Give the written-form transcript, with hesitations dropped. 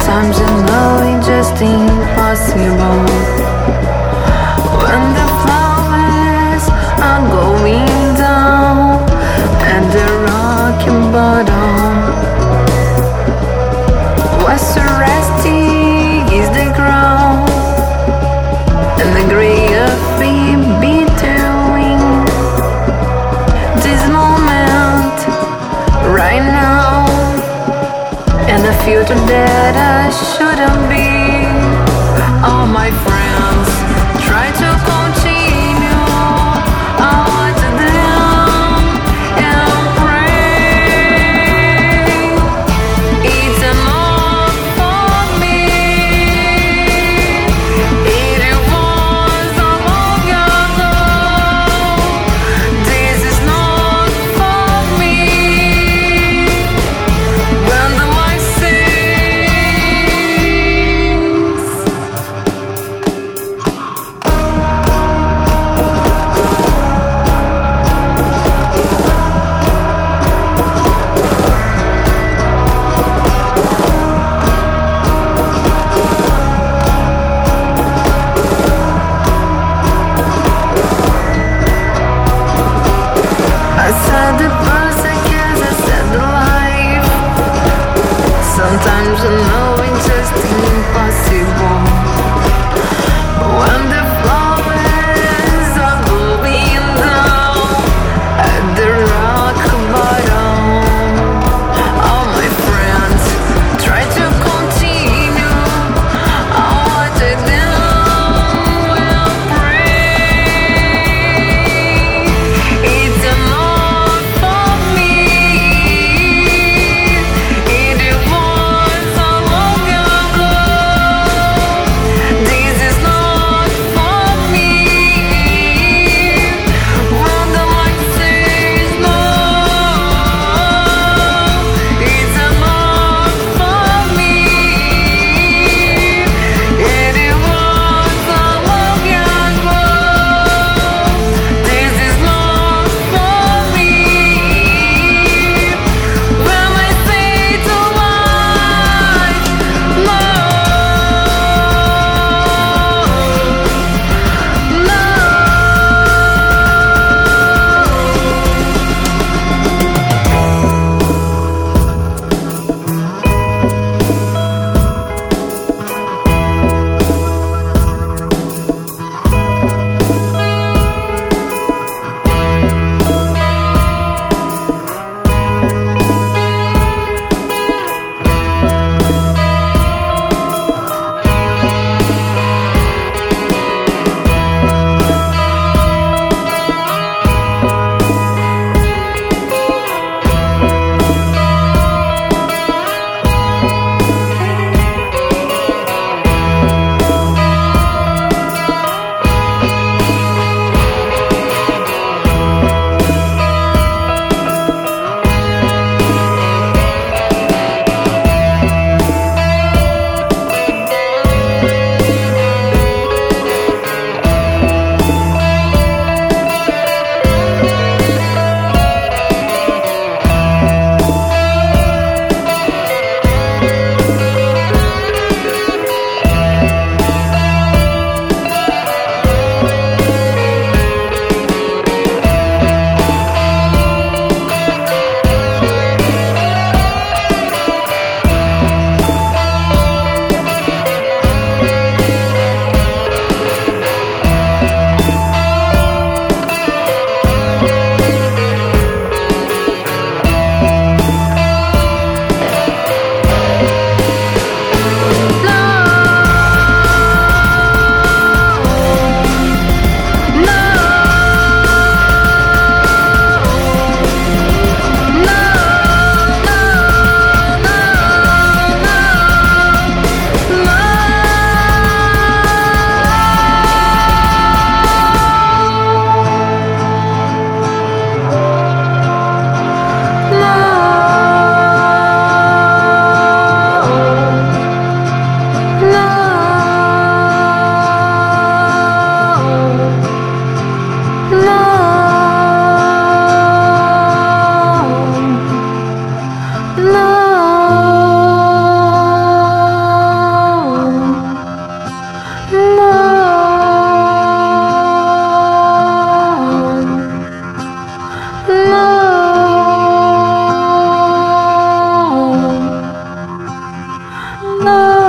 Sometimes I know it's just impossible. When the flowers are going down and the rocky bottom, what's resting is the ground and the gray earth in between. This moment, right now, and the future that I shouldn't be. All my friends try to continue. I watch them and pray. It's enough for me. It was a long ago. This is not for me. When the light I said the person cause I said the life. Sometimes I know it's just impossible. When the flowers are going down at the rock bottom, all my friends try to continue. I watch them and pray. It's enough for me. It was a long ago. love.